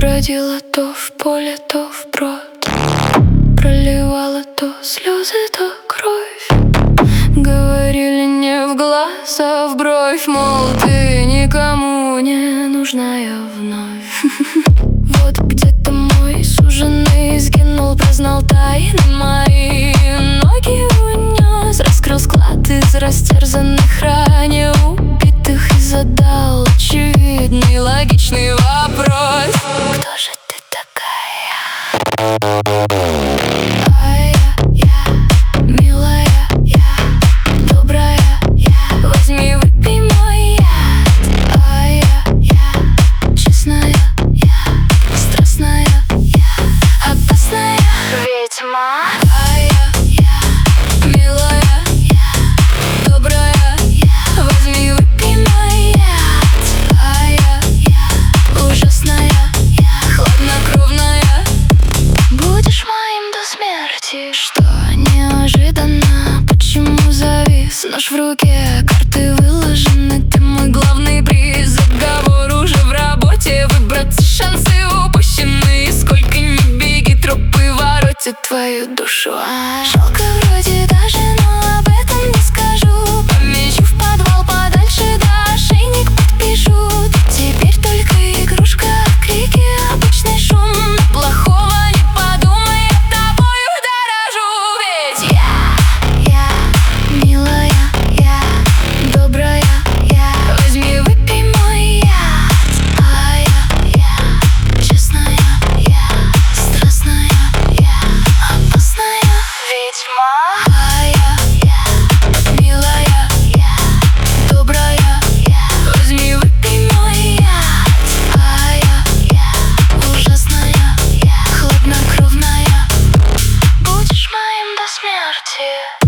Бродила то в поле, то в брод, проливала то слезы, то кровь. Говорили не в глаз, а в бровь, мол, ты никому не нужная вновь. Вот где-то мой суженый сгинул, прознал тайны мои, ноги унес, раскрыл склад из растерзанных, ранее убитых, и задал очевидный, логичный вопрос: кто же ты такая? А я, милая, я, добрая, я, возьми, выпей мой яд. А я, честная, я, страстная, я, опасная ведьма. А я, милая, я, добрая, я, возьми, выпей мой яд. А я, ужасная, я, хладнокровная, будешь моим до смерти. Что неожиданно, почему завис нож в руке? Карты выложены, ты мой главный приз. Заговор уже в работе, выбраться шансы упущены. Сколько ни беги, тропы воротят твою душу. Жалко вроде даже, но об этом не скажу. Помечу в подвал подальше, да ошейник подпишу. Теперь только игрушка, крики, обычный шум. Но плохого не подумай, я тобою дорожу. Ведь я, милая, я, добрая, я, возьми, выпей мой яд. А я, честная, я, страстная, я, опасная ведьма. А я, милая, я, добрая, я, возьми, выпей мой яд. А я, ужасная, я, хладнокровная, будешь моим до смерти.